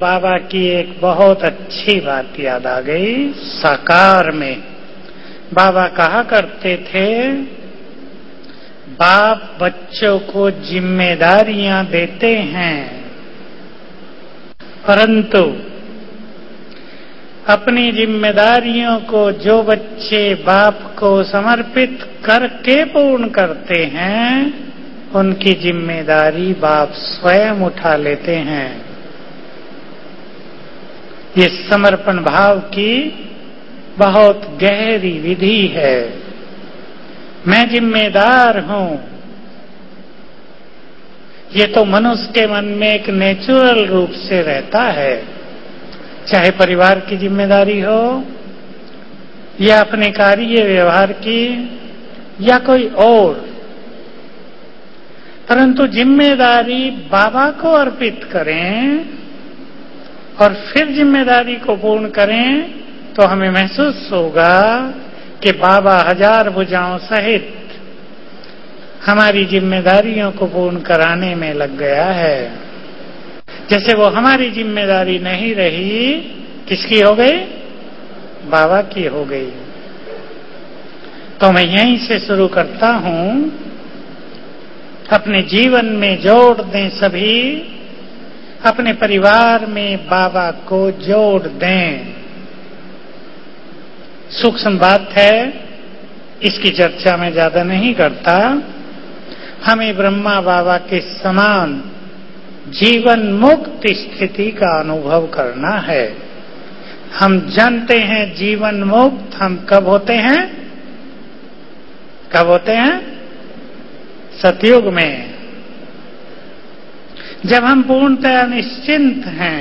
बाबा की एक बहुत अच्छी बात याद आ गई। साकार में बाबा कहा करते थे, बाप बच्चों को जिम्मेदारियां देते हैं, परंतु अपनी जिम्मेदारियों को जो बच्चे बाप को समर्पित करके पूर्ण करते हैं, उनकी जिम्मेदारी बाप स्वयं उठा लेते हैं। ये समर्पण भाव की बहुत गहरी विधि है। मैं जिम्मेदार हूं, ये तो मनुष्य के मन में एक नेचुरल रूप से रहता है, चाहे परिवार की जिम्मेदारी हो या अपने कार्य व्यवहार की या कोई और। परंतु जिम्मेदारी बाबा को अर्पित करें और फिर जिम्मेदारी को पूर्ण करें तो हमें महसूस होगा कि बाबा हजार भुजाओं सहित हमारी जिम्मेदारियों को पूर्ण कराने में लग गया है। जैसे वो हमारी जिम्मेदारी नहीं रही, किसकी हो गई? बाबा की हो गई। तो मैं यहीं से शुरू करता हूं। अपने जीवन में जोड़ दें सभी, अपने परिवार में बाबा को जोड़ दें। सूक्ष्म बात है, इसकी चर्चा मैं ज्यादा नहीं करता। हमें ब्रह्मा बाबा के समान जीवन मुक्त स्थिति का अनुभव करना है। हम जानते हैं जीवन मुक्त हम कब होते हैं? कब होते हैं? सतयुग में, जब हम पूर्णतया निश्चिंत हैं,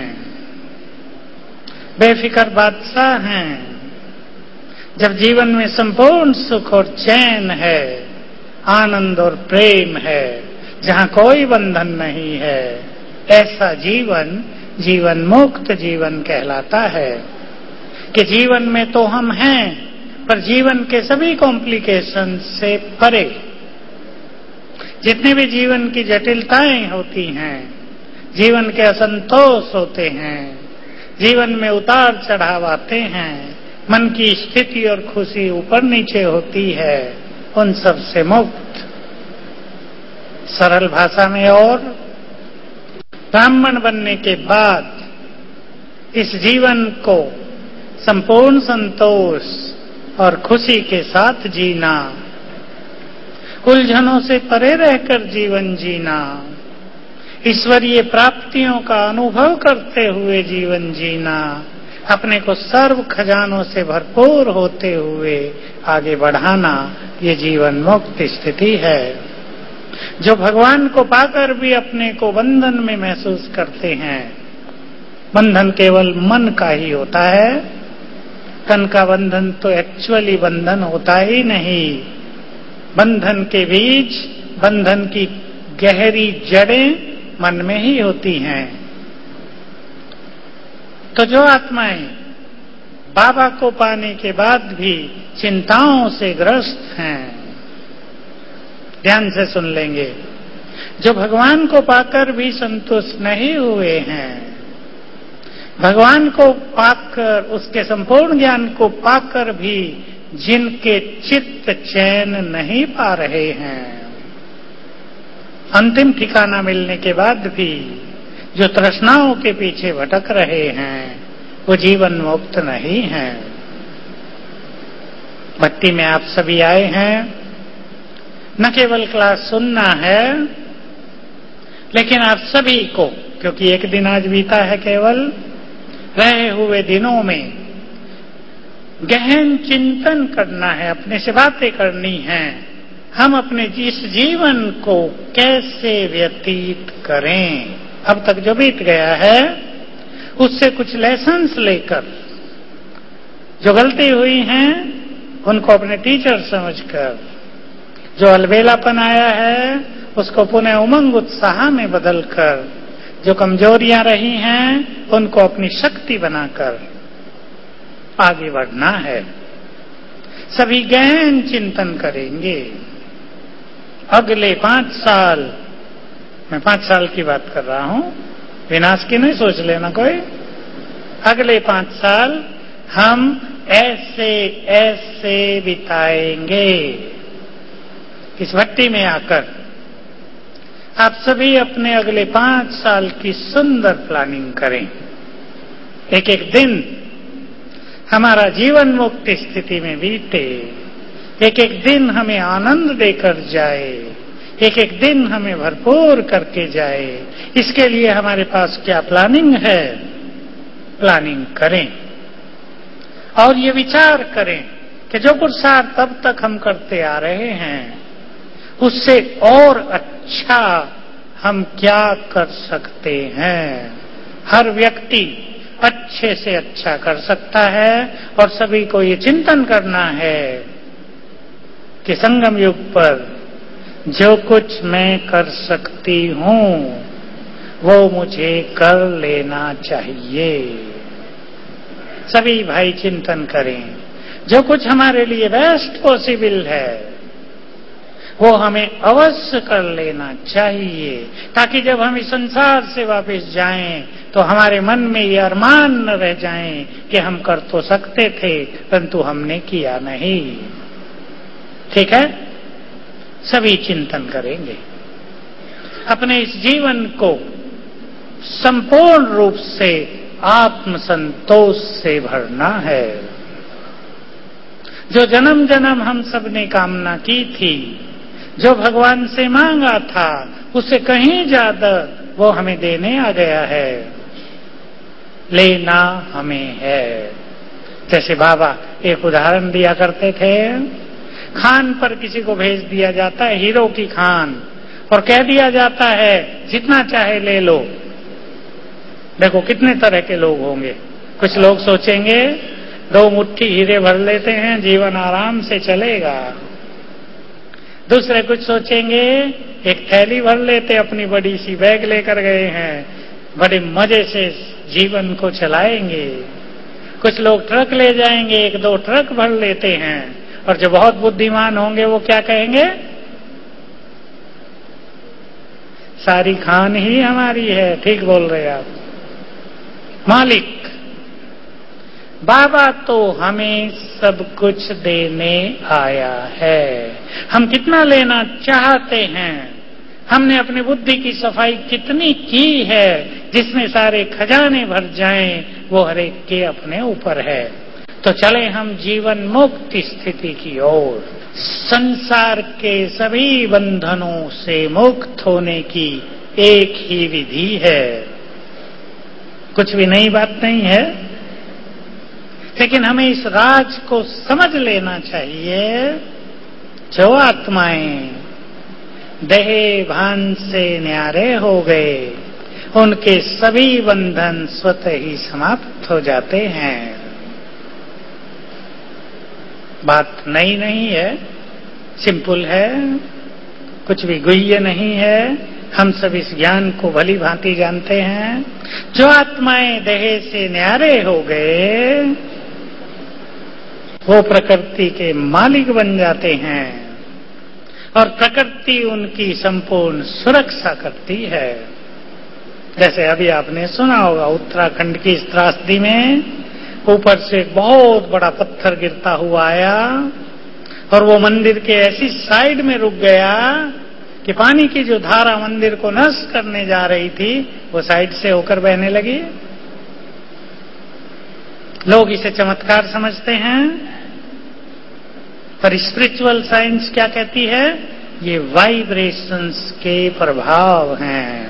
बेफिक्र बादशाह हैं, जब जीवन में संपूर्ण सुख और चैन है, आनंद और प्रेम है, जहां कोई बंधन नहीं है, ऐसा जीवन जीवन मुक्त जीवन कहलाता है। कि जीवन में तो हम हैं, पर जीवन के सभी कॉम्प्लिकेशन से परे, जितने भी जीवन की जटिलताएं होती हैं, जीवन के असंतोष होते हैं, जीवन में उतार चढ़ाव आते हैं, मन की स्थिति और खुशी ऊपर नीचे होती है, उन सब से मुक्त। सरल भाषा में, और ब्राह्मण बनने के बाद इस जीवन को संपूर्ण संतोष और खुशी के साथ जीना, उलझनों से परे रहकर जीवन जीना, ईश्वरीय प्राप्तियों का अनुभव करते हुए जीवन जीना, अपने को सर्व खजानों से भरपूर होते हुए आगे बढ़ाना, ये जीवन मुक्त स्थिति है। जो भगवान को पाकर भी अपने को बंधन में महसूस करते हैं, बंधन केवल मन का ही होता है, तन का बंधन तो एक्चुअली बंधन होता ही नहीं। बंधन के बीज, बंधन की गहरी जड़ें मन में ही होती हैं। तो जो आत्माएं बाबा को पाने के बाद भी चिंताओं से ग्रस्त हैं, ध्यान से सुन लेंगे। जो भगवान को पाकर भी संतुष्ट नहीं हुए हैं, भगवान को पाकर, उसके संपूर्ण ज्ञान को पाकर भी जिनके चित्त चैन नहीं पा रहे हैं, अंतिम ठिकाना मिलने के बाद भी जो तृष्णाओं के पीछे भटक रहे हैं, वो जीवन मुक्त नहीं हैं। भक्ति में आप सभी आए हैं, न केवल क्लास सुनना है, लेकिन आप सभी को, क्योंकि एक दिन आज बीता है, केवल रहे हुए दिनों में गहन चिंतन करना है, अपने से बातें करनी है। हम अपने इस जीवन को कैसे व्यतीत करें? अब तक जो बीत गया है उससे कुछ लेसन्स लेकर, जो गलती हुई हैं उनको अपने टीचर समझकर, जो अलबेलापन आया है उसको पुनः उमंग उत्साह में बदलकर, जो कमजोरियां रही हैं उनको अपनी शक्ति बनाकर आगे बढ़ना है। सभी गहन चिंतन करेंगे। अगले 5 साल, मैं 5 साल की बात कर रहा हूं, विनाश की नहीं सोच लेना कोई। अगले 5 साल हम ऐसे ऐसे बिताएंगे। इस भट्टी में आकर आप सभी अपने अगले 5 साल की सुंदर प्लानिंग करें। एक एक दिन हमारा जीवन मुक्त स्थिति में बीते, एक एक दिन हमें आनंद देकर जाए, एक एक दिन हमें भरपूर करके जाए। इसके लिए हमारे पास क्या प्लानिंग है, प्लानिंग करें और ये विचार करें कि जो पुरुषार्थ तब तक हम करते आ रहे हैं उससे और अच्छा हम क्या कर सकते हैं। हर व्यक्ति अच्छे से अच्छा कर सकता है और सभी को ये चिंतन करना है कि संगम युग पर जो कुछ मैं कर सकती हूं वो मुझे कर लेना चाहिए। सभी भाई चिंतन करें, जो कुछ हमारे लिए बेस्ट पॉसिबल है वो हमें अवश्य कर लेना चाहिए, ताकि जब हम इस संसार से वापस जाएं तो हमारे मन में ये अरमान न रह जाएं कि हम कर तो सकते थे परंतु हमने किया नहीं। ठीक है, सभी चिंतन करेंगे। अपने इस जीवन को संपूर्ण रूप से आत्मसंतोष से भरना है। जो जन्म जन्म हम सब ने कामना की थी, जो भगवान से मांगा था, उससे कहीं ज्यादा वो हमें देने आ गया है। लेना हमें है। जैसे बाबा एक उदाहरण दिया करते थे, खान पर किसी को भेज दिया जाता है, हीरो की खान, और कह दिया जाता है जितना चाहे ले लो। देखो कितने तरह के लोग होंगे। कुछ लोग सोचेंगे 2 मुट्ठी हीरे भर लेते हैं, जीवन आराम से चलेगा। दूसरे कुछ सोचेंगे एक थैली भर लेते, अपनी बड़ी सी बैग लेकर गए हैं, बड़े मजे से जीवन को चलाएंगे। कुछ लोग ट्रक ले जाएंगे, 1-2 ट्रक भर लेते हैं, और जो बहुत बुद्धिमान होंगे वो क्या कहेंगे, सारी खान ही हमारी है। ठीक बोल रहे आप। मालिक बाबा तो हमें सब कुछ देने आया है। हम कितना लेना चाहते हैं, हमने अपनी बुद्धि की सफाई कितनी की है जिसमें सारे खजाने भर जाएं, वो हर एक के अपने ऊपर है। तो चले हम जीवन मुक्त स्थिति की ओर। संसार के सभी बंधनों से मुक्त होने की एक ही विधि है। कुछ भी नई बात नहीं है, लेकिन हमें इस राज को समझ लेना चाहिए। जो आत्माएं देह भान से न्यारे हो गए, उनके सभी बंधन स्वतः ही समाप्त हो जाते हैं। बात नई नहीं है, सिंपल है, कुछ भी गुह्य नहीं है। हम सब इस ज्ञान को भली भांति जानते हैं। जो आत्माएं देह से न्यारे हो गए वो प्रकृति के मालिक बन जाते हैं और प्रकृति उनकी संपूर्ण सुरक्षा करती है। जैसे अभी आपने सुना होगा, उत्तराखंड की इस त्रासदी में ऊपर से बहुत बड़ा पत्थर गिरता हुआ आया और वो मंदिर के ऐसी साइड में रुक गया कि पानी की जो धारा मंदिर को नष्ट करने जा रही थी वो साइड से होकर बहने लगी। लोग इसे चमत्कार समझते हैं, पर स्पिरिचुअल साइंस क्या कहती है, ये वाइब्रेशंस के प्रभाव हैं।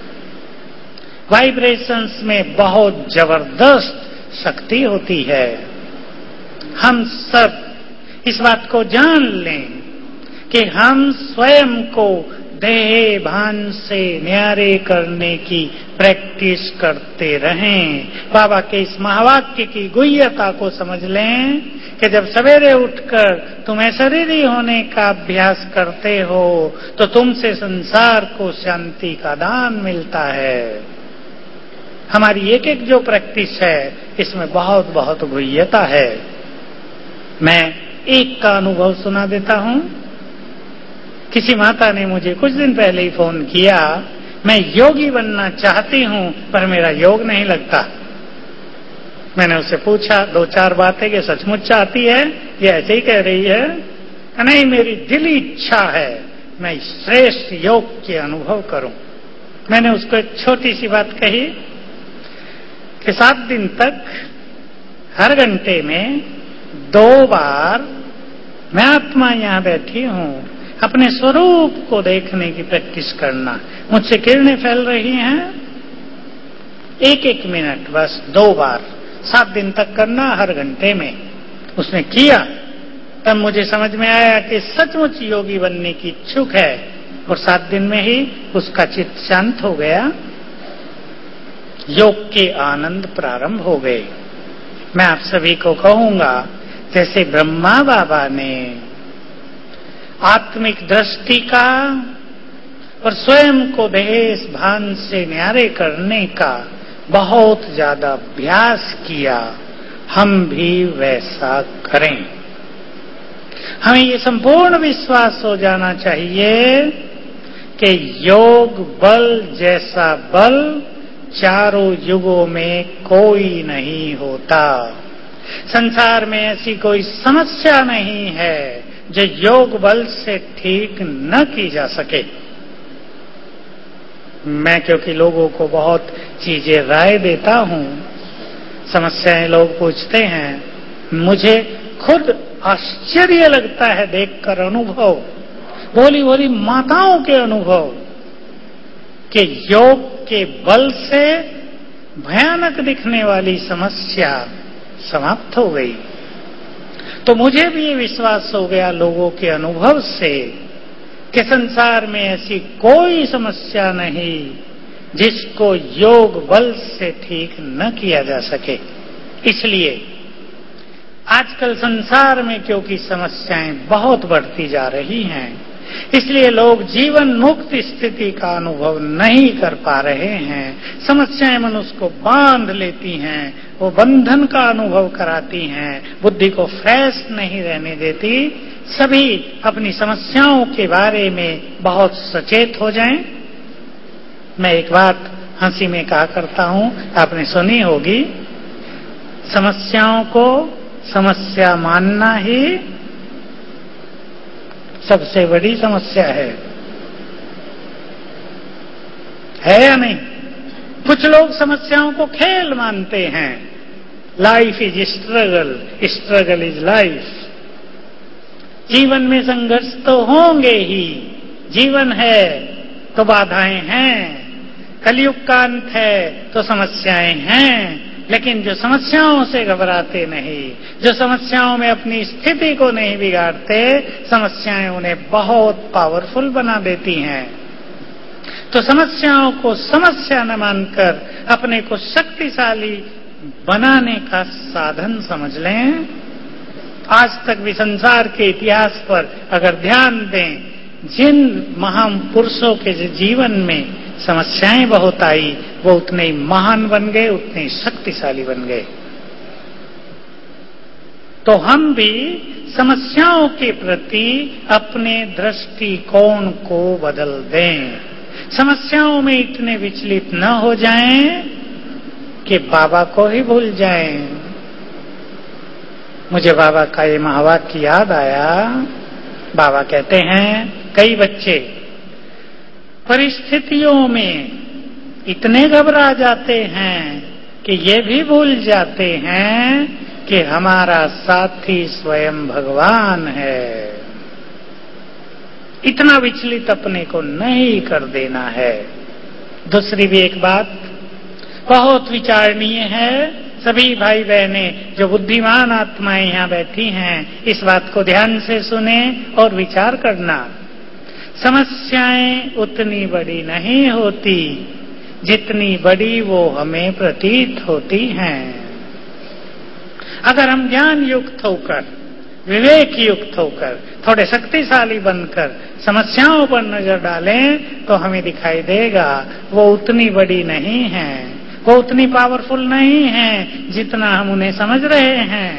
वाइब्रेशंस में बहुत जबरदस्त शक्ति होती है। हम सब इस बात को जान लें कि हम स्वयं को देह भान से न्यारे करने की प्रैक्टिस करते रहें। बाबा के इस महावाक्य की गुह्यता को समझ लें कि जब सवेरे उठकर तुम शरीरी होने का अभ्यास करते हो तो तुमसे संसार को शांति का दान मिलता है। हमारी एक एक जो प्रैक्टिस है इसमें बहुत बहुत गुह्यता है। मैं एक का अनुभव सुना देता हूं। किसी माता ने मुझे कुछ दिन पहले ही फोन किया मैं योगी बनना चाहती हूं पर मेरा योग नहीं लगता। मैंने उससे पूछा 2-4 बातें कि सचमुच चाहती है, ये ऐसे ही कह रही है? नहीं, मेरी दिली इच्छा है मैं श्रेष्ठ योग के अनुभव करूं। मैंने उसको एक छोटी सी बात कही कि 7 दिन तक हर घंटे में 2 बार मैं आत्मा यहां बैठी हूं, अपने स्वरूप को देखने की प्रैक्टिस करना। मुझसे किरणें फैल रही हैं, 1-1 मिनट बस 2 बार 7 दिन तक करना, हर घंटे में। उसने किया, तब मुझे समझ में आया कि सचमुच योगी बनने की इच्छुक है, और 7 दिन में ही उसका चित्त शांत हो गया, योग के आनंद प्रारंभ हो गए। मैं आप सभी को कहूंगा, जैसे ब्रह्मा बाबा ने आत्मिक दृष्टि का और स्वयं को देश भान से न्यारे करने का बहुत ज्यादा अभ्यास किया, हम भी वैसा करें। हमें ये संपूर्ण विश्वास हो जाना चाहिए कि योग बल जैसा बल चारों युगों में कोई नहीं होता। संसार में ऐसी कोई समस्या नहीं है जो योग बल से ठीक न की जा सके। मैं क्योंकि लोगों को बहुत चीजें राय देता हूं, समस्याएं लोग पूछते हैं, मुझे खुद आश्चर्य लगता है देखकर, अनुभव, बोली बोली माताओं के अनुभव, कि योग के बल से भयानक दिखने वाली समस्या समाप्त हो गई। तो मुझे भी ये विश्वास हो गया लोगों के अनुभव से कि संसार में ऐसी कोई समस्या नहीं जिसको योग बल से ठीक न किया जा सके। इसलिए आजकल संसार में क्योंकि समस्याएं बहुत बढ़ती जा रही हैं, इसलिए लोग जीवन मुक्त स्थिति का अनुभव नहीं कर पा रहे हैं। समस्याएं मनुष्य को बांध लेती हैं, वो बंधन का अनुभव कराती हैं, बुद्धि को फ्रेश नहीं रहने देती। सभी अपनी समस्याओं के बारे में बहुत सचेत हो जाएं। मैं एक बात हंसी में कहा करता हूं, आपने सुनी होगी, समस्याओं को समस्या मानना ही सबसे बड़ी समस्या है या नहीं? कुछ लोग समस्याओं को खेल मानते हैं। Life is struggle, struggle is life. जीवन में संघर्ष तो होंगे ही, जीवन है तो बाधाएं हैं, कलयुग का अंत है तो समस्याएं हैं। लेकिन जो समस्याओं से घबराते नहीं, जो समस्याओं में अपनी स्थिति को नहीं बिगाड़ते, समस्याएं उन्हें बहुत पावरफुल बना देती हैं। तो समस्याओं को समस्या न मानकर अपने को शक्तिशाली बनाने का साधन समझ लें। आज तक भी संसार के इतिहास पर अगर ध्यान दें, जिन महान पुरुषों के जीवन में समस्याएं बहुत आई, वो उतने ही महान बन गए, उतने ही शक्तिशाली बन गए। तो हम भी समस्याओं के प्रति अपने दृष्टिकोण को बदल दें। समस्याओं में इतने विचलित न हो जाएं कि बाबा को ही भूल जाएं। मुझे बाबा का ये महावाक्य याद आया। बाबा कहते हैं, कई बच्चे परिस्थितियों में इतने घबरा जाते हैं कि ये भी भूल जाते हैं कि हमारा साथी स्वयं भगवान है। इतना विचलित अपने को नहीं कर देना है। दूसरी भी एक बात बहुत विचारणीय है। सभी भाई बहनें जो बुद्धिमान आत्माएं यहां बैठी हैं, इस बात को ध्यान से सुने और विचार करना। समस्याएं उतनी बड़ी नहीं होती जितनी बड़ी वो हमें प्रतीत होती हैं। अगर हम ज्ञान युक्त होकर, विवेक युक्त होकर, थोड़े शक्तिशाली बनकर समस्याओं पर नजर डालें तो हमें दिखाई देगा वो उतनी बड़ी नहीं है, वो उतनी पावरफुल नहीं है जितना हम उन्हें समझ रहे हैं।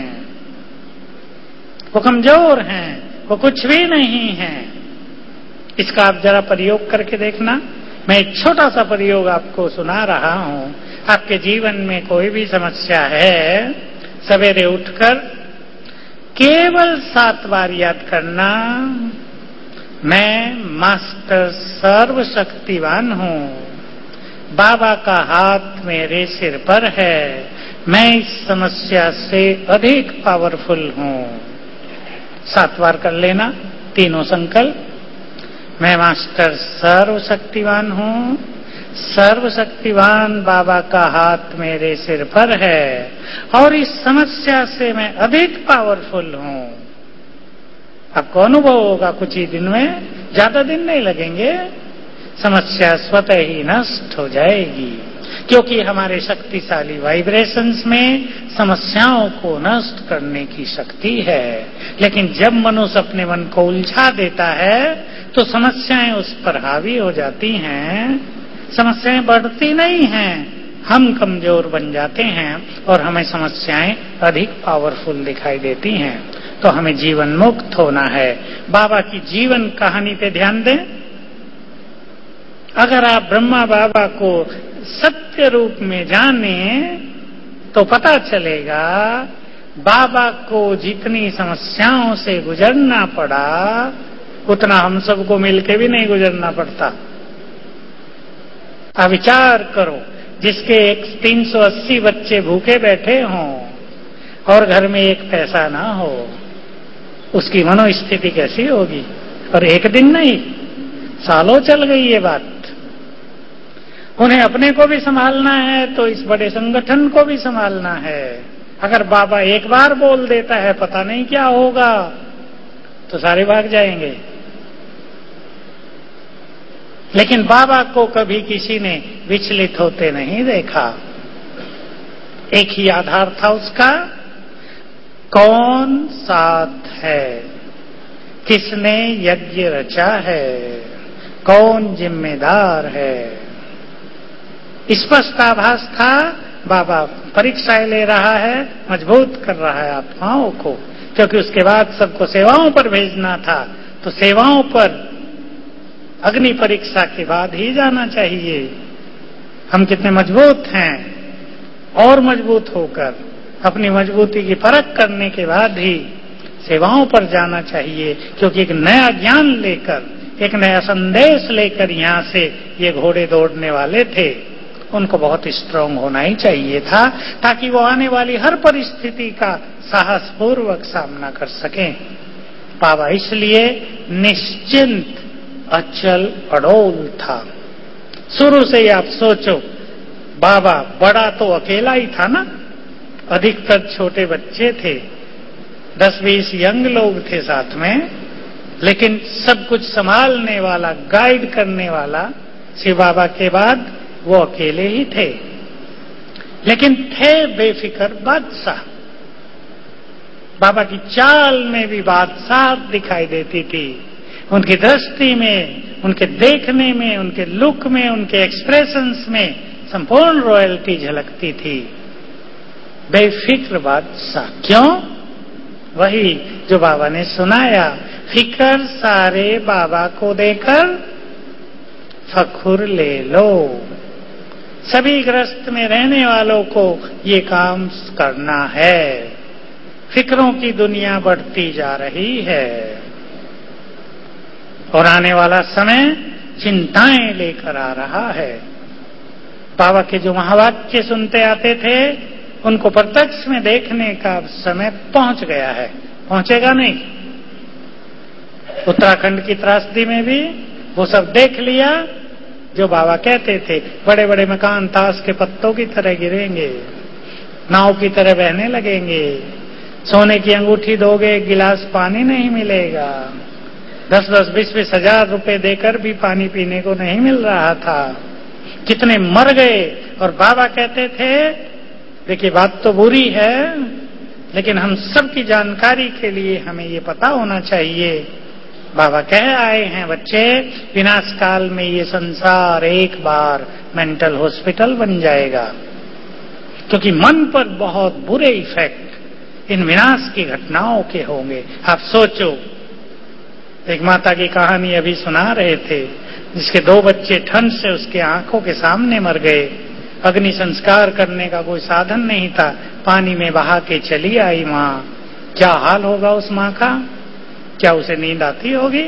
वो कमजोर हैं, वो कुछ भी नहीं है। इसका आप जरा प्रयोग करके देखना। मैं एक छोटा सा प्रयोग आपको सुना रहा हूं। आपके जीवन में कोई भी समस्या है, सवेरे उठकर केवल 7 बार याद करना, मैं मास्टर सर्वशक्तिवान हूं, बाबा का हाथ मेरे सिर पर है, मैं इस समस्या से अधिक पावरफुल हूं। 7 बार कर लेना तीनों संकल्प। मैं मास्टर सर्वशक्तिवान हूं, सर्वशक्तिवान बाबा का हाथ मेरे सिर पर है और इस समस्या से मैं अधिक पावरफुल हूं। आपको अनुभव होगा कुछ ही दिन में, ज्यादा दिन नहीं लगेंगे, समस्या स्वतः ही नष्ट हो जाएगी, क्योंकि हमारे शक्तिशाली वाइब्रेशंस में समस्याओं को नष्ट करने की शक्ति है। लेकिन जब मनुष्य अपने मन को उलझा देता है तो समस्याएं उस पर हावी हो जाती हैं, समस्याएं बढ़ती नहीं हैं, हम कमजोर बन जाते हैं और हमें समस्याएं अधिक पावरफुल दिखाई देती हैं। तो हमें जीवन मुक्त होना है। बाबा की जीवन कहानी पे ध्यान दें। अगर आप ब्रह्मा बाबा को सत्य रूप में जाने तो पता चलेगा बाबा को जितनी समस्याओं से गुजरना पड़ा उतना हम सबको मिलके भी नहीं गुजरना पड़ता। आप विचार करो, जिसके 380 बच्चे भूखे बैठे हों और घर में एक पैसा ना हो, उसकी मनोस्थिति कैसी होगी? और एक दिन नहीं, सालों चल गई ये बात। उन्हें अपने को भी संभालना है तो इस बड़े संगठन को भी संभालना है। अगर बाबा एक बार बोल देता है पता नहीं क्या होगा, तो सारे भाग जाएंगे। लेकिन बाबा को कभी किसी ने विचलित होते नहीं देखा। एक ही आधार था उसका, कौन साथ है, किसने यज्ञ रचा है, कौन जिम्मेदार है। स्पष्ट आभास था, बाबा परीक्षाएं ले रहा है, मजबूत कर रहा है आत्माओं को, क्योंकि उसके बाद सबको सेवाओं पर भेजना था। तो सेवाओं पर अग्नि परीक्षा के बाद ही जाना चाहिए। हम कितने मजबूत हैं और मजबूत होकर अपनी मजबूती की परख करने के बाद ही सेवाओं पर जाना चाहिए, क्योंकि एक नया ज्ञान लेकर, एक नया संदेश लेकर यहां से ये घोड़े दौड़ने वाले थे। उनको बहुत स्ट्रांग होना ही चाहिए था, ताकि वो आने वाली हर परिस्थिति का साहसपूर्वक सामना कर सकें। बाबा इसलिए निश्चिंत, अचल, अडोल था। शुरू से ही आप सोचो, बाबा बड़ा तो अकेला ही था ना, अधिकतर छोटे बच्चे थे, 10-20 यंग लोग थे साथ में, लेकिन सब कुछ संभालने वाला, गाइड करने वाला शिव बाबा के बाद वो अकेले ही थे। लेकिन थे बेफिक्र बादशाह। बाबा की चाल में भी बादशाह दिखाई देती थी, उनकी दृष्टि में, उनके देखने में, उनके लुक में, उनके एक्सप्रेशंस में संपूर्ण रॉयल्टी झलकती थी। बेफिक्र बादशाह। क्यों? वही जो बाबा ने सुनाया, फिकर सारे बाबा को देकर फखुर ले लो। सभी ग्रस्त में रहने वालों को ये काम करना है। फिक्रों की दुनिया बढ़ती जा रही है और आने वाला समय चिंताएं लेकर आ रहा है। बाबा के जो महावाक्य सुनते आते थे, उनको प्रत्यक्ष में देखने का समय पहुंच गया है। पहुंचेगा नहीं? उत्तराखंड की त्रासदी में भी वो सब देख लिया जो बाबा कहते थे। बड़े बड़े मकान ताश के पत्तों की तरह गिरेंगे, नाव की तरह बहने लगेंगे, सोने की अंगूठी दोगे एक गिलास पानी नहीं मिलेगा, 10-10, 20-20 हजार रुपए देकर भी पानी पीने को नहीं मिल रहा था। कितने मर गए। और बाबा कहते थे, देखिए बात तो बुरी है, लेकिन हम सबकी जानकारी के लिए हमें ये पता होना चाहिए। बाबा कह आए हैं, बच्चे, विनाश काल में ये संसार एक बार मेंटल हॉस्पिटल बन जाएगा, क्योंकि मन पर बहुत बुरे इफेक्ट इन विनाश की घटनाओं के होंगे। आप सोचो, एक माता की कहानी अभी सुना रहे थे, जिसके 2 बच्चे ठंड से उसके आंखों के सामने मर गए, अग्नि संस्कार करने का कोई साधन नहीं था, पानी में बहा के चली आई मां। क्या हाल होगा उस मां का? क्या उसे नींद आती होगी?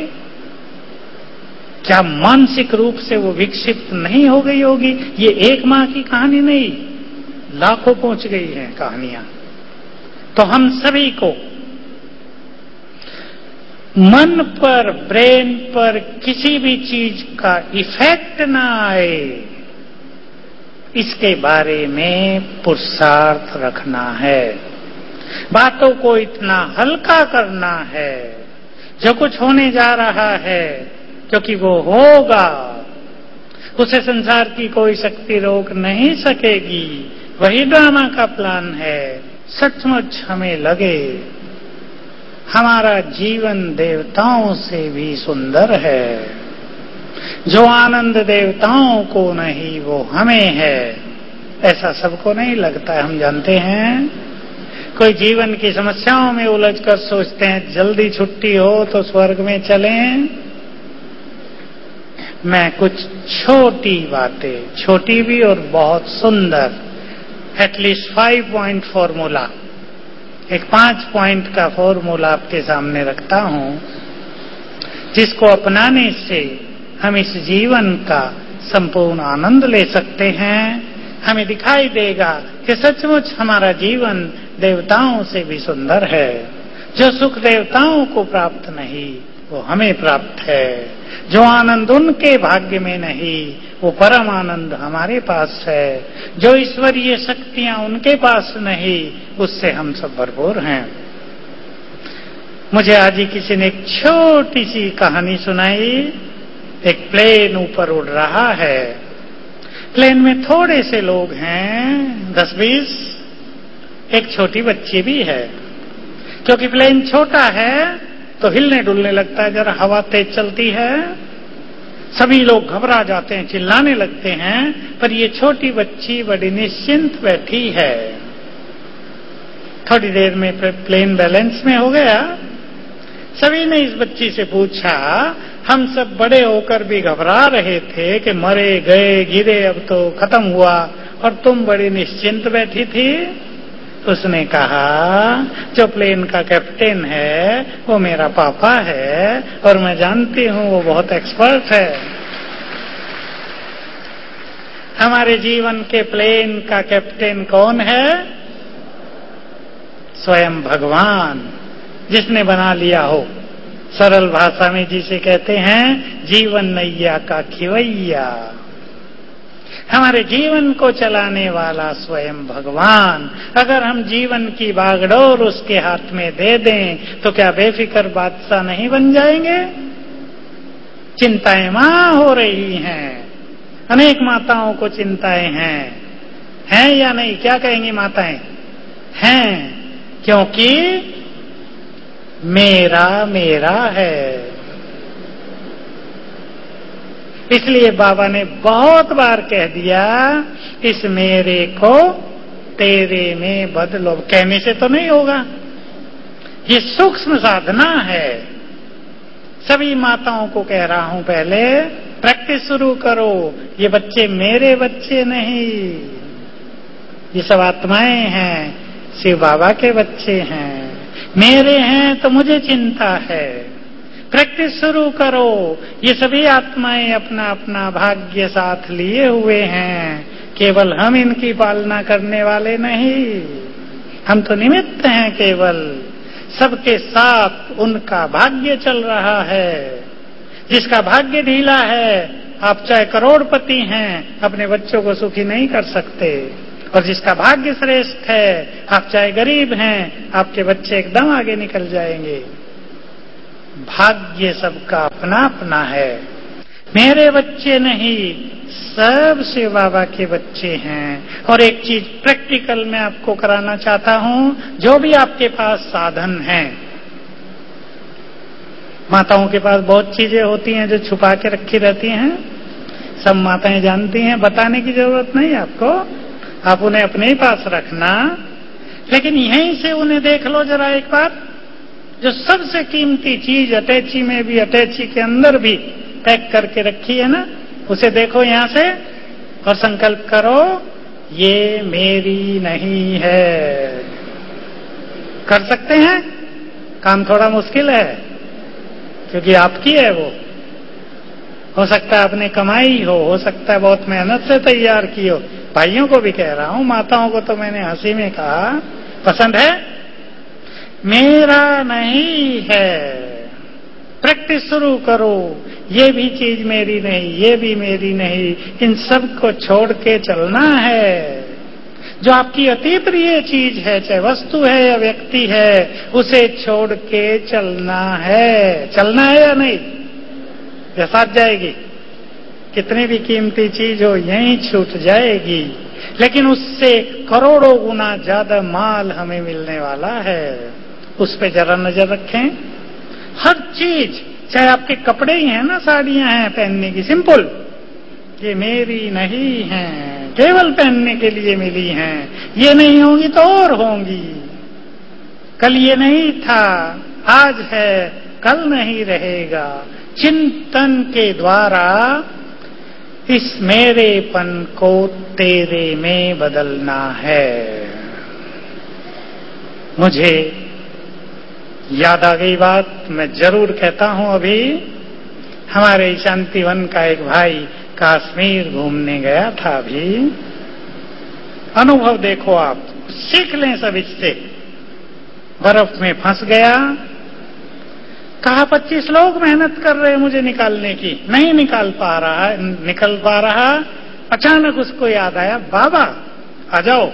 क्या मानसिक रूप से वो विक्षिप्त नहीं हो गई होगी? ये एक मां की कहानी नहीं, लाखों पहुंच गई हैं कहानियां। तो हम सभी को मन पर, ब्रेन पर किसी भी चीज का इफेक्ट ना आए, इसके बारे में पुरुषार्थ रखना है। बातों को इतना हल्का करना है, जो कुछ होने जा रहा है, क्योंकि वो होगा, उसे संसार की कोई शक्ति रोक नहीं सकेगी। वही ड्रामा का प्लान है। सचमुच हमें लगे हमारा जीवन देवताओं से भी सुंदर है। जो आनंद देवताओं को नहीं वो हमें है, ऐसा सबको नहीं लगता है। हम जानते हैं कोई जीवन की समस्याओं में उलझकर सोचते हैं जल्दी छुट्टी हो तो स्वर्ग में चलें। मैं कुछ छोटी बातें, छोटी भी और बहुत सुंदर, एटलीस्ट 5 पॉइंट फॉर्मूला, एक 5 पॉइंट का फॉर्मूला आपके सामने रखता हूं, जिसको अपनाने से हम इस जीवन का संपूर्ण आनंद ले सकते हैं। हमें दिखाई देगा कि सचमुच हमारा जीवन देवताओं से भी सुंदर है। जो सुख देवताओं को प्राप्त नहीं वो हमें प्राप्त है। जो आनंद उनके भाग्य में नहीं वो परम आनंद हमारे पास है। जो ईश्वरीय शक्तियां उनके पास नहीं उससे हम सब भरपूर हैं। मुझे आज ही किसी ने एक छोटी सी कहानी सुनाई। एक प्लेन ऊपर उड़ रहा है, प्लेन में थोड़े से लोग हैं, 10-20, एक छोटी बच्ची भी है। क्योंकि प्लेन छोटा है तो हिलने डुलने लगता है, जरा हवा तेज चलती है, सभी लोग घबरा जाते हैं, चिल्लाने लगते हैं। पर ये छोटी बच्ची बड़ी निश्चिंत बैठी है। थोड़ी देर में प्लेन बैलेंस में हो गया। सभी ने इस बच्ची से पूछा, हम सब बड़े होकर भी घबरा रहे थे कि मरे गए गिरे अब तो खत्म हुआ, और तुम बड़ी निश्चिंत बैठी थी। उसने कहा, जो प्लेन का कैप्टन है वो मेरा पापा है, और मैं जानती हूं वो बहुत एक्सपर्ट है। हमारे जीवन के प्लेन का कैप्टन कौन है? स्वयं भगवान, जिसने बना लिया हो। सरल भाषा में जिसे कहते हैं जीवन नैया का खिवैया। हमारे जीवन को चलाने वाला स्वयं भगवान। अगर हम जीवन की बागडोर उसके हाथ में दे दें तो क्या बेफिक्र बादशाह नहीं बन जाएंगे? चिंताएं मां हो रही हैं, अनेक माताओं को चिंताएं हैं या नहीं? क्या कहेंगी माताएं? हैं, क्योंकि मेरा मेरा है। इसलिए बाबा ने बहुत बार कह दिया, इस मेरे को तेरे में बदलो। कहने से तो नहीं होगा, ये सूक्ष्म साधना है। सभी माताओं को कह रहा हूं, पहले प्रैक्टिस शुरू करो। ये बच्चे मेरे बच्चे नहीं, ये सब आत्माएं हैं, शिव बाबा के बच्चे हैं। मेरे हैं तो मुझे चिंता है। प्रैक्टिस शुरू करो। ये सभी आत्माएं अपना अपना भाग्य साथ लिए हुए हैं, केवल हम इनकी पालना करने वाले नहीं। हम तो निमित्त हैं केवल। सबके साथ उनका भाग्य चल रहा है। जिसका भाग्य ढीला है, आप चाहे करोड़पति हैं, अपने बच्चों को सुखी नहीं कर सकते। और जिसका भाग्य श्रेष्ठ है, आप चाहे गरीब हैं, आपके बच्चे एकदम आगे निकल जाएंगे। भाग्य सबका अपना अपना है। मेरे बच्चे नहीं, सब शिव बाबा के बच्चे हैं। और एक चीज प्रैक्टिकल मैं आपको कराना चाहता हूं, जो भी आपके पास साधन हैं, माताओं के पास बहुत चीजें होती हैं जो छुपा के रखी रहती हैं, सब माताएं जानती हैं, बताने की जरूरत नहीं आपको, आप उन्हें अपने ही पास रखना। लेकिन यहीं से उन्हें देख लो जरा एक बार, जो सबसे कीमती चीज अटैची में भी, अटैची के अंदर भी पैक करके रखी है ना, उसे देखो यहां से और संकल्प करो ये मेरी नहीं है। कर सकते हैं? काम थोड़ा मुश्किल है क्योंकि आपकी है वो। हो सकता है आपने कमाई हो सकता है बहुत मेहनत से तैयार की हो। भाइयों को भी कह रहा हूं, माताओं को तो मैंने हंसी में कहा, पसंद है? मेरा नहीं है। प्रैक्टिस शुरू करो, ये भी चीज मेरी नहीं, ये भी मेरी नहीं, इन सब को छोड़ के चलना है। जो आपकी अति प्रिय चीज है, चाहे वस्तु है या व्यक्ति है, उसे छोड़ के चलना है। चलना है या नहीं? या साथ जाएगी? कितनी भी कीमती चीज हो यहीं छूट जाएगी, लेकिन उससे करोड़ों गुना ज्यादा माल हमें मिलने वाला है। उस पे जरा नजर रखें। हर चीज, चाहे आपके कपड़े ही हैं ना, साड़ियां हैं पहनने की सिंपल, ये मेरी नहीं है, केवल पहनने के लिए मिली हैं। ये नहीं होंगी तो और होंगी। कल ये नहीं था, आज है, कल नहीं रहेगा। चिंतन के द्वारा इस मेरेपन को तेरे में बदलना है। मुझे याद आ गई बात, मैं जरूर कहता हूं। अभी हमारे शांतिवन का एक भाई कश्मीर घूमने गया था। अभी अनुभव देखो आप, सीख लें सब इससे। बर्फ में फंस गया, कहा 25 लोग मेहनत कर रहे हैं मुझे निकालने की, नहीं निकल पा रहा। अचानक उसको याद आया, बाबा आ जाओ।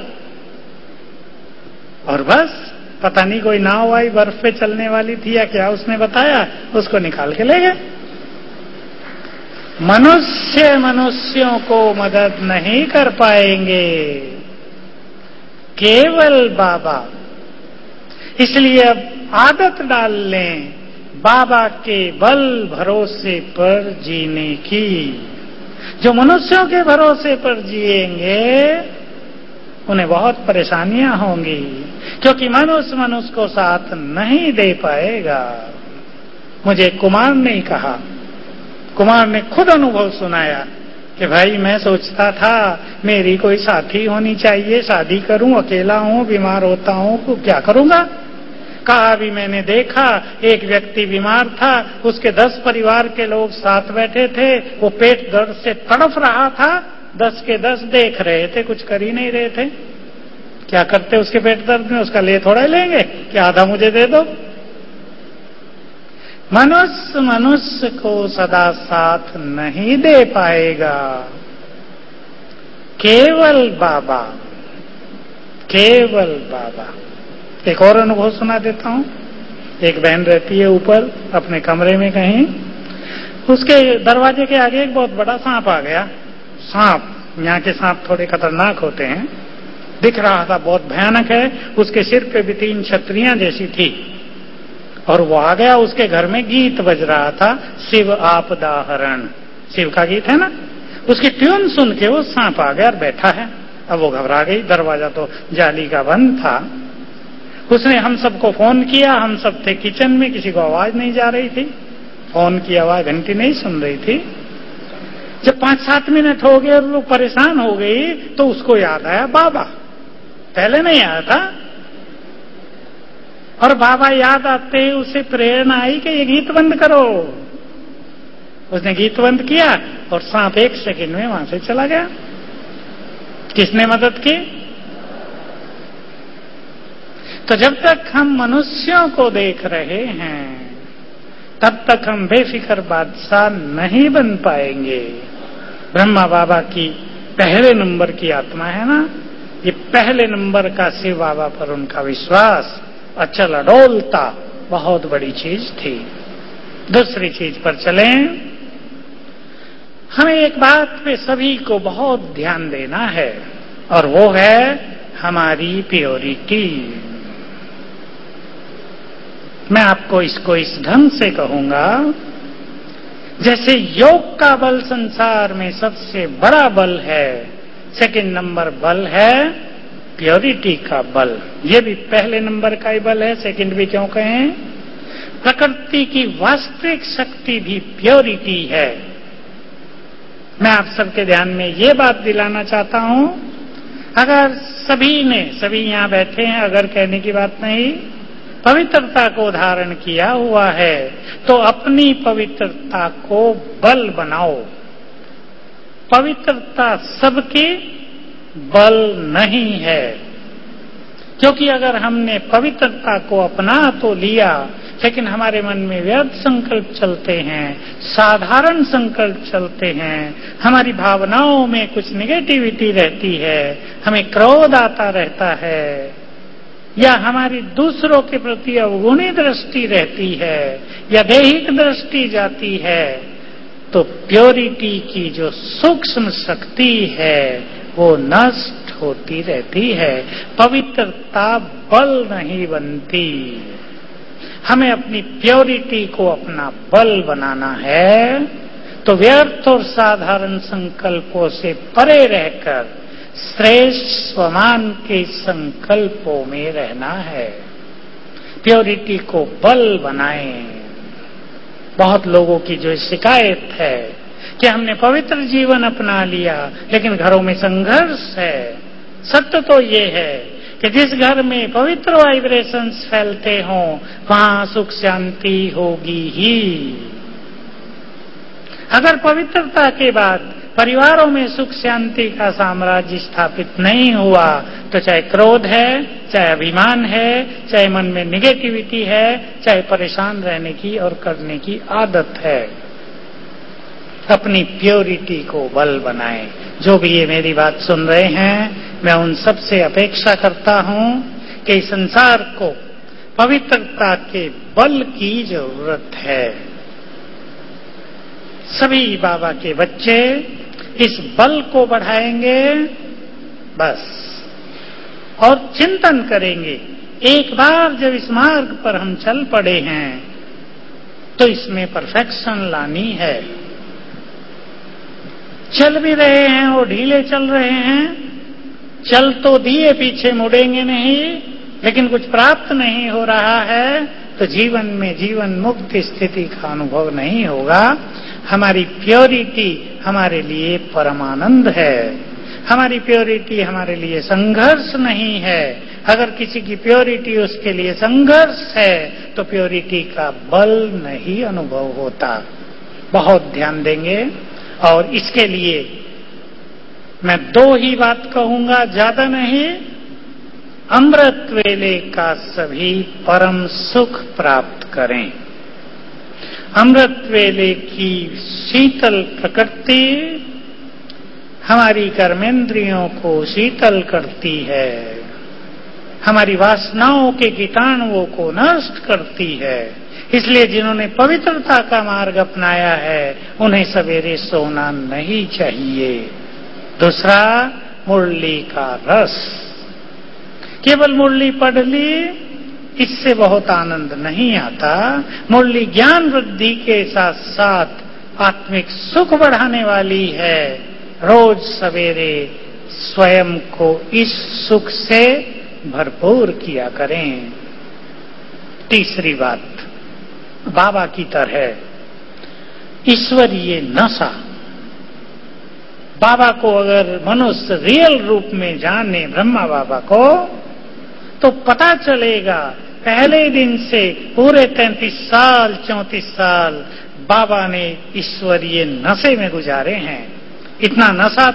और बस पता नहीं कोई नाव आई बर्फ पे चलने वाली थी या क्या, उसने बताया, उसको निकाल के ले गए। मनुष्य मनुष्यों को मदद नहीं कर पाएंगे, केवल बाबा। इसलिए अब आदत डाल लें बाबा के बल भरोसे पर जीने की। जो मनुष्यों के भरोसे पर जिएंगे उन्हें बहुत परेशानियां होंगी, क्योंकि मनुष्य को साथ नहीं दे पाएगा। मुझे कुमार ने कहा, कुमार ने खुद अनुभव सुनाया कि भाई मैं सोचता था मेरी कोई साथी होनी चाहिए, शादी करूं, अकेला हूं, बीमार होता हूं, तो क्या करूंगा। कहा भी मैंने देखा एक व्यक्ति बीमार था, उसके 10 परिवार के लोग साथ बैठे थे, वो पेट दर्द से तड़फ रहा था, 10 के 10 देख रहे थे, कुछ कर ही नहीं रहे थे। क्या करते उसके पेट दर्द में? उसका ले थोड़ा लेंगे कि आधा मुझे दे दो। मनुष्य मनुष्य को सदा साथ नहीं दे पाएगा, केवल बाबा, केवल बाबा। एक और अनुभव सुना देता हूं। एक बहन रहती है ऊपर अपने कमरे में कहीं, उसके दरवाजे के आगे एक बहुत बड़ा सांप आ गया। सांप, यहाँ के सांप थोड़े खतरनाक होते हैं, दिख रहा था बहुत भयानक है। उसके सिर पे भी 3 छतरियां जैसी थी और वो आ गया। उसके घर में गीत बज रहा था, शिव आपदा हरण, शिव का गीत है ना। उसकी ट्यून सुन के वो सांप आ गया और बैठा है। अब वो घबरा गई, दरवाजा तो जाली का बंद था। उसने हम सबको फोन किया, हम सब थे किचन में, किसी को आवाज नहीं जा रही थी, फोन की आवाज, घंटी नहीं सुन रही थी। जब 5-7 मिनट हो गए और वो परेशान हो गई तो उसको याद आया बाबा, पहले नहीं आया था। और बाबा याद आते ही उसे प्रेरणा आई कि ये गीत बंद करो। उसने गीत बंद किया और सांप 1 सेकंड में वहां से चला गया। किसने मदद की? तो जब तक हम मनुष्यों को देख रहे हैं तब तक हम बेफिक्र बादशाह नहीं बन पाएंगे। ब्रह्मा बाबा की पहले नंबर की आत्मा है ना, ये पहले नंबर का शिव बाबा पर उनका विश्वास अचल अडोलता बहुत बड़ी चीज थी। दूसरी चीज पर चलें। हमें एक बात पे सभी को बहुत ध्यान देना है और वो है हमारी प्योरिटी। मैं आपको इसको इस ढंग से कहूंगा, जैसे योग का बल संसार में सबसे बड़ा बल है, सेकंड नंबर बल है प्योरिटी का बल। ये भी पहले नंबर का ही बल है, सेकंड भी क्यों कहें। प्रकृति की वास्तविक शक्ति भी प्योरिटी है। मैं आप सबके ध्यान में ये बात दिलाना चाहता हूं, अगर सभी यहां बैठे हैं, अगर कहने की बात नहीं, पवित्रता को धारण किया हुआ है, तो अपनी पवित्रता को बल बनाओ। पवित्रता सबकी बल नहीं है, क्योंकि अगर हमने पवित्रता को अपना तो लिया, लेकिन हमारे मन में व्यर्थ संकल्प चलते हैं, साधारण संकल्प चलते हैं, हमारी भावनाओं में कुछ नेगेटिविटी रहती है, हमें क्रोध आता रहता है, या हमारी दूसरों के प्रति अवगुणी दृष्टि रहती है, या दैहिक दृष्टि जाती है, तो प्योरिटी की जो सूक्ष्म शक्ति है वो नष्ट होती रहती है। पवित्रता बल नहीं बनती। हमें अपनी प्योरिटी को अपना बल बनाना है, तो व्यर्थ और साधारण संकल्पों से परे रहकर श्रेष्ठ स्वमान के संकल्पों में रहना है। प्योरिटी को बल बनाएं। बहुत लोगों की जो शिकायत है कि हमने पवित्र जीवन अपना लिया, लेकिन घरों में संघर्ष है। सत्य तो ये है कि जिस घर में पवित्र वाइब्रेशंस फैलते हों, वहां सुख शांति होगी ही। अगर पवित्रता के बाद परिवारों में सुख शांति का साम्राज्य स्थापित नहीं हुआ, तो चाहे क्रोध है, चाहे अभिमान है, चाहे मन में निगेटिविटी है, चाहे परेशान रहने की और करने की आदत है। अपनी प्योरिटी को बल बनाएं। जो भी ये मेरी बात सुन रहे हैं, मैं उन सब से अपेक्षा करता हूं कि संसार को पवित्रता के बल की जरूरत है। सभी बाबा के बच्चे इस बल को बढ़ाएंगे बस, और चिंतन करेंगे। एक बार जब इस मार्ग पर हम चल पड़े हैं, तो इसमें परफेक्शन लानी है। चल भी रहे हैं और ढीले चल रहे हैं, चल तो दिए, पीछे मुड़ेंगे नहीं, लेकिन कुछ प्राप्त नहीं हो रहा है, तो जीवन में जीवन मुक्त स्थिति का अनुभव नहीं होगा। हमारी प्योरिटी हमारे लिए परमानंद है। हमारी प्योरिटी हमारे लिए संघर्ष नहीं है। अगर किसी की प्योरिटी उसके लिए संघर्ष है, तो प्योरिटी का बल नहीं अनुभव होता। बहुत ध्यान देंगे। और इसके लिए मैं 2 ही बात कहूंगा, ज्यादा नहीं। अमृत वेले का सभी परम सुख प्राप्त करें। अमृत वेले की शीतल प्रकृति हमारी कर्मेंद्रियों को शीतल करती है, हमारी वासनाओं के कीटाणुओं को नष्ट करती है। इसलिए जिन्होंने पवित्रता का मार्ग अपनाया है, उन्हें सवेरे सोना नहीं चाहिए। दूसरा, मुरली का रस। केवल मुरली पढ़ ली, इससे बहुत आनंद नहीं आता। मुरली ज्ञान वृद्धि के साथ साथ आत्मिक सुख बढ़ाने वाली है। रोज सवेरे स्वयं को इस सुख से भरपूर किया करें। तीसरी बात, बाबा की तरह ईश्वरीय नशा। बाबा को अगर मनुष्य रियल रूप में जाने, ब्रह्मा बाबा को, तो पता चलेगा पहले दिन से पूरे 33 साल 34 साल बाबा ने ईश्वरीय नशे में गुजारे हैं। इतना नशा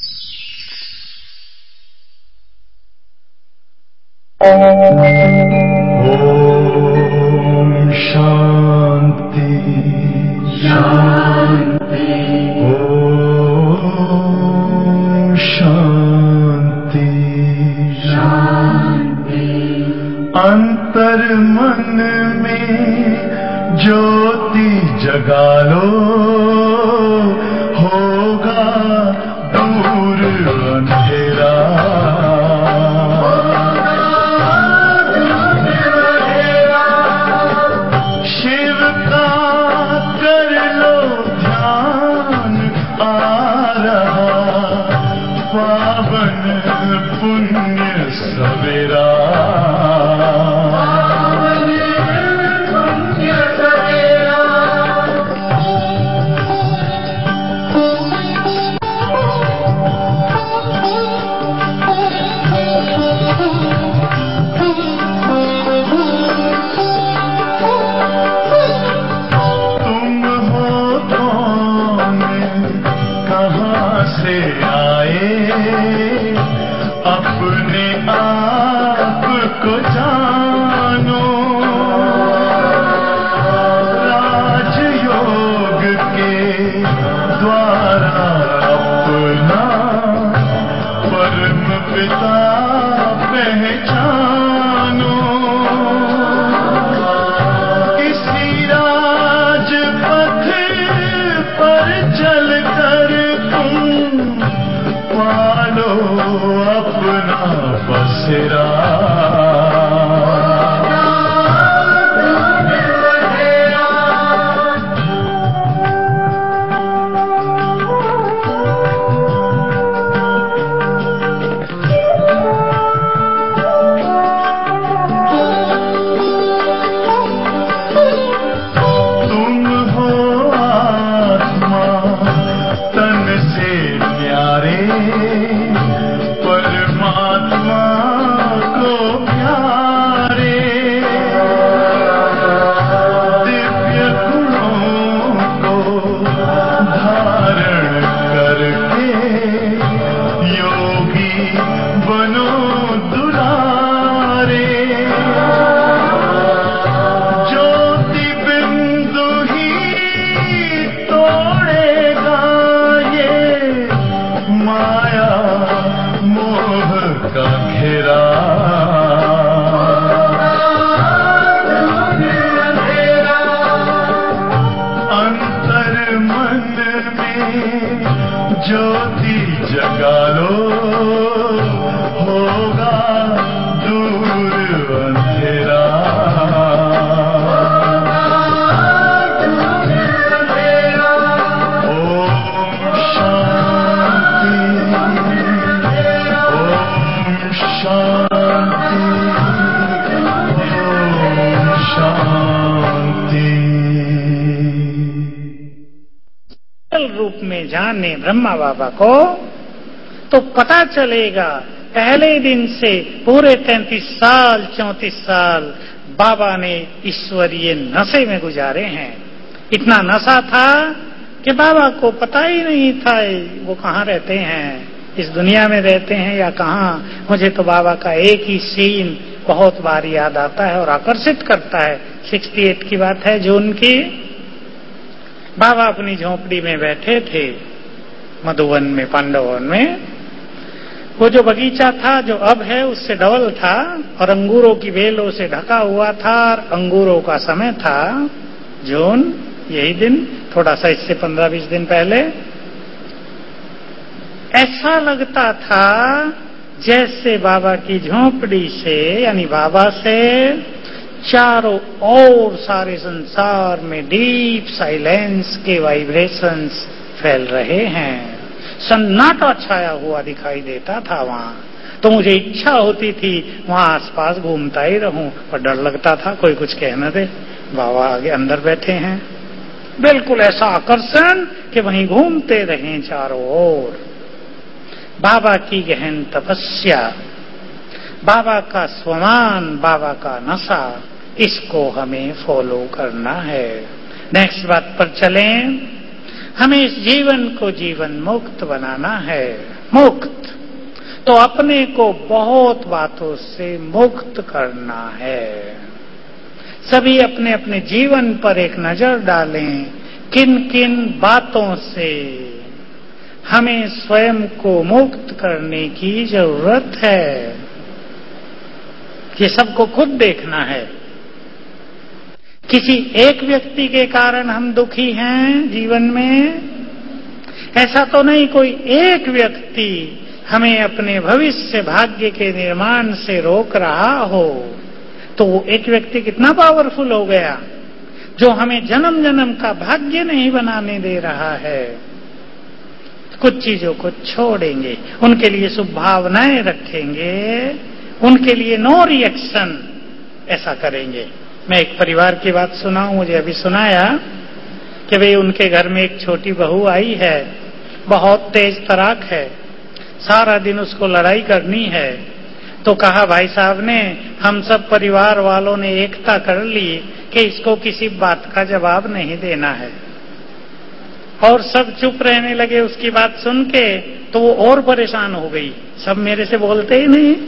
ओम शांति शांति। ओम शांति शांति। अंतर मन में ज्योति जगा लो, होगा दूर अंधेरा। शिव का कर लो ध्यान, आ रहा पावन पुण्य सवेरा। कहाँ से आए, अपने आप को जानो। राजयोग के द्वारा अपना परम पिता पहचानो। इसी राजपथ पर चलकर तुम पालो अपना बसेरा। ज्योति जगा लो, होगा दूर अंधेरा। ओम शांति, ओम शांति, ओम शांति। रूप में जाने ब्रह्मा बाबा को तो पता चलेगा पहले दिन से पूरे 33 साल 34 साल बाबा ने ईश्वरीय नशे में गुजारे हैं। इतना नशा था कि बाबा को पता ही नहीं था वो कहाँ रहते हैं, इस दुनिया में रहते हैं या कहाँ। मुझे तो बाबा का एक ही सीन बहुत बार याद आता है और आकर्षित करता है। 68 की बात है जून की। बाबा अपनी झोपड़ी में बैठे थे मधुवन में, पांडवन में। वो जो बगीचा था जो अब है उससे डबल था और अंगूरों की बेलों से ढका हुआ था और अंगूरों का समय था जून, यही दिन, थोड़ा सा इससे 15-20 दिन पहले। ऐसा लगता था जैसे बाबा की झोपड़ी से यानी बाबा से चारों ओर सारे संसार में डीप साइलेंस के वाइब्रेशंस फैल रहे हैं। सन्नाटा छाया हुआ दिखाई देता था वहां। तो मुझे इच्छा होती थी वहां आसपास घूमता ही रहूं, पर डर लगता था कोई कुछ कह न दे, बाबा आगे अंदर बैठे हैं। बिल्कुल ऐसा आकर्षण कि वहीं घूमते रहें चारों ओर। बाबा की गहन तपस्या, बाबा का स्वमान, बाबा का नशा, इसको हमें फॉलो करना है। नेक्स्ट बात पर चलें। हमें इस जीवन को जीवन मुक्त बनाना है। मुक्त तो अपने को बहुत बातों से मुक्त करना है। सभी अपने अपने जीवन पर एक नजर डालें, किन किन बातों से हमें स्वयं को मुक्त करने की जरूरत है। ये सबको खुद देखना है। किसी एक व्यक्ति के कारण हम दुखी हैं जीवन में, ऐसा तो नहीं। कोई एक व्यक्ति हमें अपने भविष्य भाग्य के निर्माण से रोक रहा हो तो वो एक व्यक्ति कितना पावरफुल हो गया, जो हमें जन्म जन्म का भाग्य नहीं बनाने दे रहा है। कुछ चीजों को छोड़ेंगे, उनके लिए शुभ भावनाएं रखेंगे, उनके लिए नो रिएक्शन, ऐसा करेंगे। मैं एक परिवार की बात सुनाऊं, मुझे अभी सुनाया कि भाई उनके घर में एक छोटी बहू आई है, बहुत तेज तराक है, सारा दिन उसको लड़ाई करनी है। तो कहा भाई साहब ने, हम सब परिवार वालों ने एकता कर ली कि इसको किसी बात का जवाब नहीं देना है। और सब चुप रहने लगे उसकी बात सुन के, तो वो और परेशान हो गई, सब मेरे से बोलते ही नहीं।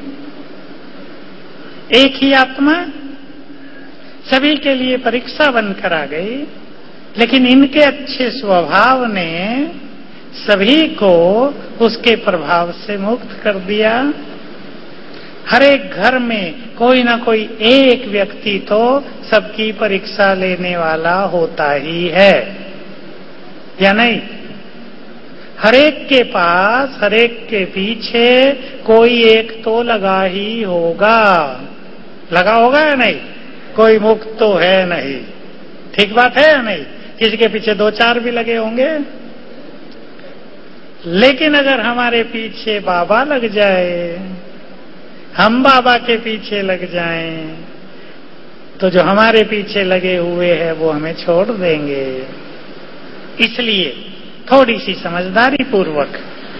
एक ही आत्मा सभी के लिए परीक्षा बनकर आ गई, लेकिन इनके अच्छे स्वभाव ने सभी को उसके प्रभाव से मुक्त कर दिया। हर एक घर में कोई ना कोई एक व्यक्ति तो सबकी परीक्षा लेने वाला होता ही है, या नहीं? हर एक के पास, हर एक के पीछे कोई एक तो लगा ही होगा। लगा होगा या नहीं? कोई मुक्त तो है नहीं। ठीक बात है या नहीं? किसी के पीछे दो चार भी लगे होंगे। लेकिन अगर हमारे पीछे बाबा लग जाए, हम बाबा के पीछे लग जाएं, तो जो हमारे पीछे लगे हुए हैं वो हमें छोड़ देंगे। इसलिए थोड़ी सी समझदारी पूर्वक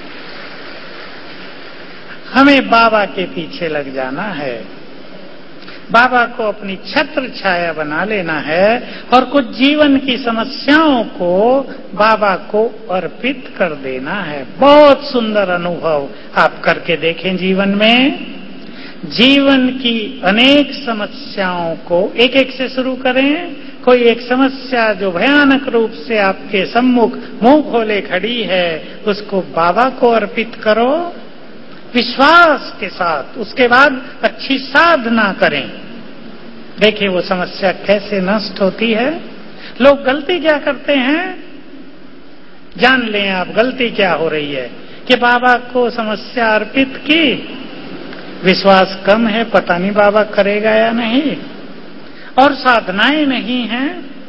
हमें बाबा के पीछे लग जाना है, बाबा को अपनी छत्र छाया बना लेना है और कुछ जीवन की समस्याओं को बाबा को अर्पित कर देना है। बहुत सुंदर अनुभव आप करके देखें जीवन में। जीवन की अनेक समस्याओं को एक एक से शुरू करें। कोई एक समस्या जो भयानक रूप से आपके सम्मुख मुंह खोले खड़ी है, उसको बाबा को अर्पित करो विश्वास के साथ। उसके बाद अच्छी साधना करें। देखिए वो समस्या कैसे नष्ट होती है। लोग गलती क्या करते हैं, जान लें आप गलती क्या हो रही है कि बाबा को समस्या अर्पित की, विश्वास कम है, पता नहीं बाबा करेगा या नहीं, और साधनाएं नहीं हैं,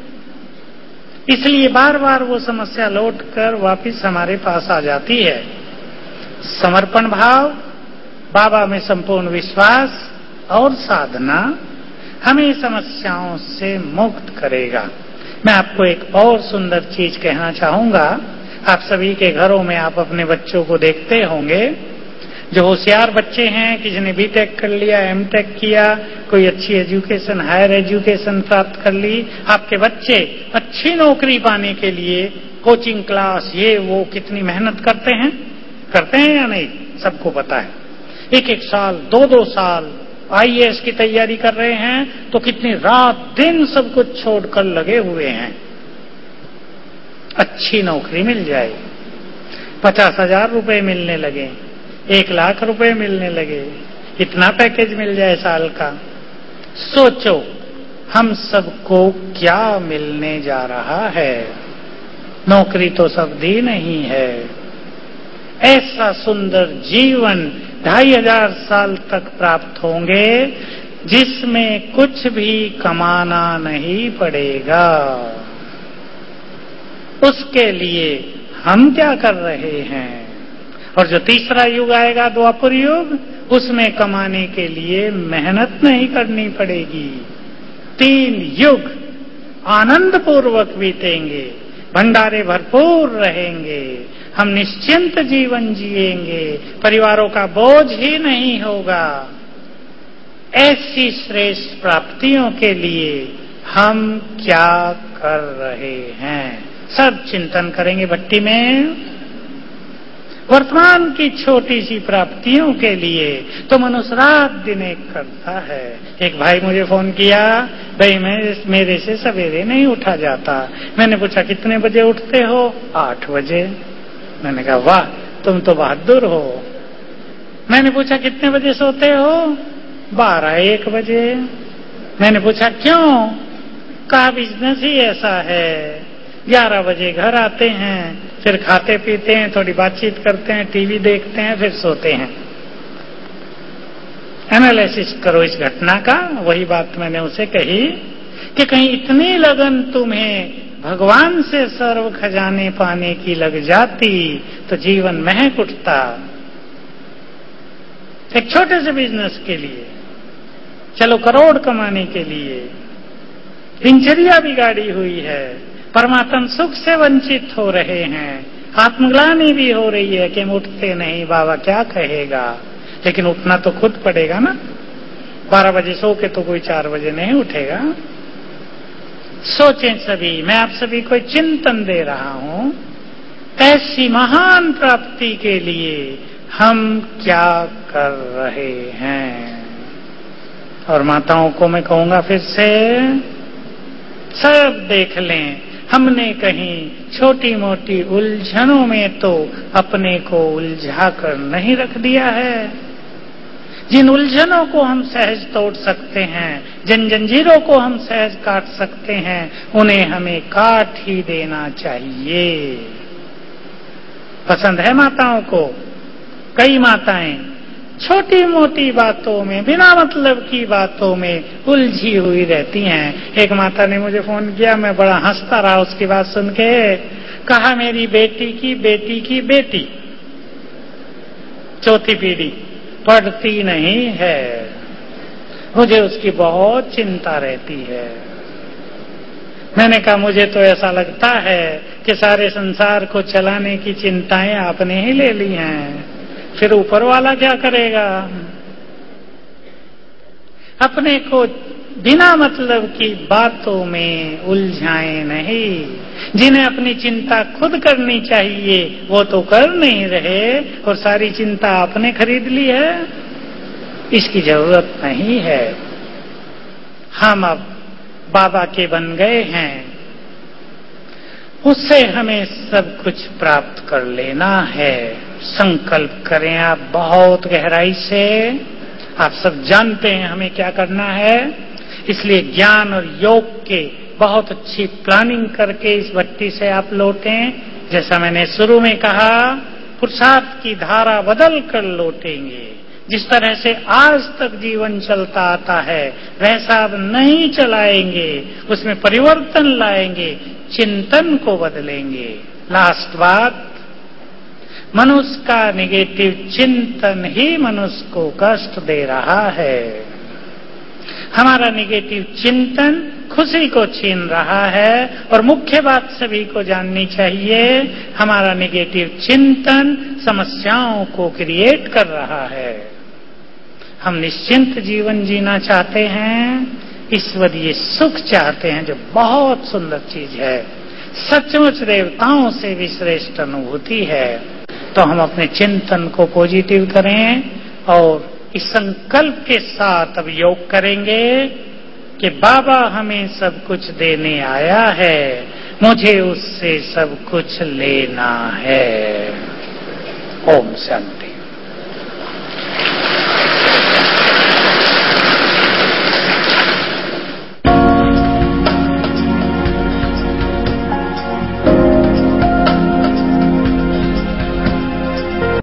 इसलिए बार बार वो समस्या लौटकर वापस हमारे पास आ जाती है। समर्पण भाव, बाबा में संपूर्ण विश्वास और साधना हमें समस्याओं से मुक्त करेगा। मैं आपको एक और सुंदर चीज कहना चाहूंगा। आप सभी के घरों में आप अपने बच्चों को देखते होंगे, जो होशियार बच्चे हैं, किसी ने बीटेक कर लिया, एमटेक किया, कोई अच्छी एजुकेशन, हायर एजुकेशन प्राप्त कर ली। आपके बच्चे अच्छी नौकरी पाने के लिए कोचिंग क्लास ये वो कितनी मेहनत करते हैं या नहीं? सबको पता है। एक एक साल, दो दो साल आईएएस की तैयारी कर रहे हैं, तो कितनी रात दिन सब कुछ छोड़कर लगे हुए हैं। अच्छी नौकरी मिल जाए, 50,000 रुपए मिलने लगे, 1 लाख रुपए मिलने लगे, इतना पैकेज मिल जाए साल का। सोचो हम सबको क्या मिलने जा रहा है। नौकरी तो सब दी नहीं है। ऐसा सुंदर जीवन 2,500 साल तक प्राप्त होंगे, जिसमें कुछ भी कमाना नहीं पड़ेगा। उसके लिए हम क्या कर रहे हैं? और जो तीसरा युग आएगा, द्वापर युग, उसमें कमाने के लिए मेहनत नहीं करनी पड़ेगी। 3 युग आनंद पूर्वक बीतेंगे, भंडारे भरपूर रहेंगे, हम निश्चिंत जीवन जिएंगे, परिवारों का बोझ ही नहीं होगा। ऐसी श्रेष्ठ प्राप्तियों के लिए हम क्या कर रहे हैं? सब चिंतन करेंगे भट्टी में। वर्तमान की छोटी सी प्राप्तियों के लिए तो मनुष्य रात दिन एक करता है। एक भाई मुझे फोन किया, भाई मेरे से सवेरे नहीं उठा जाता। मैंने पूछा कितने बजे उठते हो? 8 बजे। मैंने कहा वाह, तुम तो बहादुर हो। मैंने पूछा कितने बजे सोते हो? 12-1 बजे। मैंने पूछा क्यों? कहा बिजनेस ही ऐसा है, 11 बजे घर आते हैं, फिर खाते पीते हैं, थोड़ी बातचीत करते हैं, टीवी देखते हैं, फिर सोते हैं। एनालिसिस करो इस घटना का। वही बात मैंने उसे कही कि कहीं इतनी लगन तुम्हें भगवान से सर्व खजाने पाने की लग जाती तो जीवन महक उठता। एक छोटे से बिजनेस के लिए, चलो करोड़ कमाने के लिए दिनचर्या बिगाड़ी हुई है, परमात्म सुख से वंचित हो रहे हैं, आत्मग्लानि भी हो रही है कि हम उठते नहीं, बाबा क्या कहेगा। लेकिन उठना तो खुद पड़ेगा ना। 12 बजे सो के तो कोई 4 बजे नहीं उठेगा। सोचें सभी, मैं आप सभी को चिंतन दे रहा हूं, ऐसी महान प्राप्ति के लिए हम क्या कर रहे हैं। और माताओं को मैं कहूंगा फिर से, सब देख लें, हमने कहीं छोटी मोटी उलझनों में तो अपने को उलझा कर नहीं रख दिया है। जिन उलझनों को हम सहज तोड़ सकते हैं, जिन जंजीरों को हम सहज काट सकते हैं, उन्हें हमें काट ही देना चाहिए। पसंद है माताओं को? कई माताएं छोटी मोटी बातों में, बिना मतलब की बातों में उलझी हुई रहती हैं। एक माता ने मुझे फोन किया, मैं बड़ा हंसता रहा उसकी बात सुन के। कहा मेरी बेटी की बेटी की बेटी चौथी पीढ़ी पढ़ती नहीं है, मुझे उसकी बहुत चिंता रहती है। मैंने कहा मुझे तो ऐसा लगता है कि सारे संसार को चलाने की चिंताएं आपने ही ले ली हैं, फिर ऊपर वाला क्या करेगा। अपने को बिना मतलब की बातों में उलझाएं नहीं। जिन्हें अपनी चिंता खुद करनी चाहिए वो तो कर नहीं रहे, और सारी चिंता आपने खरीद ली है, इसकी जरूरत नहीं है। हम अब बाबा के बन गए हैं, उससे हमें सब कुछ प्राप्त कर लेना है। संकल्प करें आप बहुत गहराई से। आप सब जानते हैं हमें क्या करना है, इसलिए ज्ञान और योग के बहुत अच्छी प्लानिंग करके इस भट्टी से आप लौटें। जैसा मैंने शुरू में कहा, पुरुषार्थ की धारा बदल कर लौटेंगे। जिस तरह से आज तक जीवन चलता आता है वैसा अब नहीं चलाएंगे, उसमें परिवर्तन लाएंगे, चिंतन को बदलेंगे। लास्ट बात, मनुष्य का नेगेटिव चिंतन ही मनुष्य को कष्ट दे रहा है। हमारा नेगेटिव चिंतन खुशी को छीन रहा है, और मुख्य बात सभी को जाननी चाहिए, हमारा नेगेटिव चिंतन समस्याओं को क्रिएट कर रहा है। हम निश्चिंत जीवन जीना चाहते हैं, ईश्वरीय सुख चाहते हैं, जो बहुत सुंदर चीज है, सचमुच देवताओं से भी श्रेष्ठ अनुभूति है। तो हम अपने चिंतन को पॉजिटिव करें, और इस संकल्प के साथ अब योग करेंगे कि बाबा हमें सब कुछ देने आया है, मुझे उससे सब कुछ लेना है। ओम शांति।